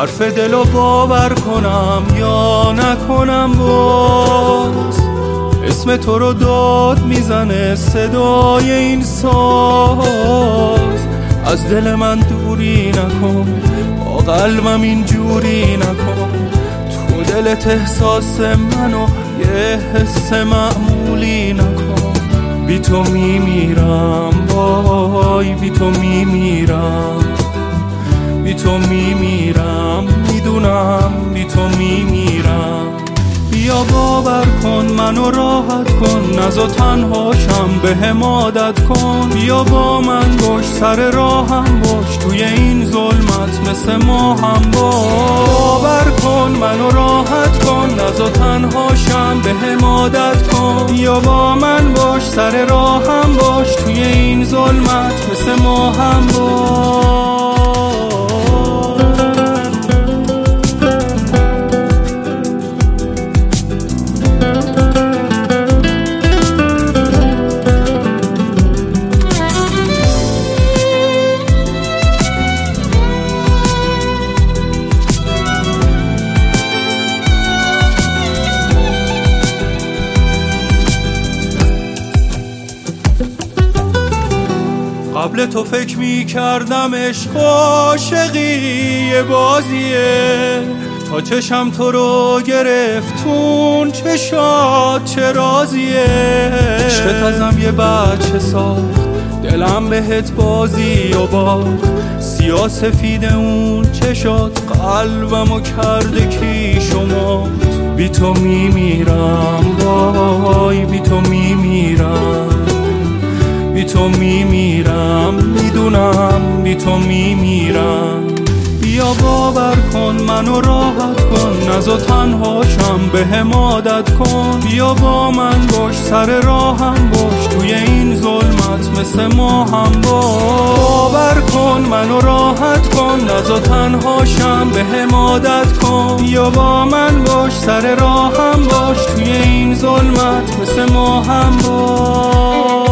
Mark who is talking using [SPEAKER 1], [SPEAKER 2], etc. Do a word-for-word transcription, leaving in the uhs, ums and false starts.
[SPEAKER 1] حرف دلو باور کنم یا نکنم باز. اسم تو رو داد میزنه صدای این ساز. از دل من دوری نکن، با قلبم اینجوری نکن. تو دلت احساس منو یه حس معمولی نکن. بی تو میمیرم وای، بی تو میمیرم، بی تو میمیرم، میدونم بی تو میمیرم. بیا باور کن منو راحت کن، نزا تنهاشم بهم عادت کن. بیا با من باش، سر راهم باش، توی این ظلمت مثل ماهم باش. باور کن منو راحت کن، نزا تنهاشم بهم عادت کن. بیا با من باش، سر راهم باش، توی این ظلمت مثل ماهم باش. قبل تو فکر می کردم عشق عاشقی یه بازیه، تا چشم تو رو گرفتون چشات چه رازیه. عشقت ازم یه بچه ساخت، دلم بهت بازی و باخت. سیاه سفید اون چشات قلبمو کرده کیش و مات. بی تو میمیرم وای، بی تو میمیرم، بی تو میمیرم، میدونم بی تو میمیرم. بیا باور کن منو راحت کن، نزا تنهاشم بهم عادت کن. بیا با من باش، سر راهم باش، توی این ظلمت مثل ماهم باش. باور کن منو راحت کن، نزا تنهاشم بهم عادت کن. بیا با من باش، سر راهم باش، توی این ظلمت مثل ماهم باش.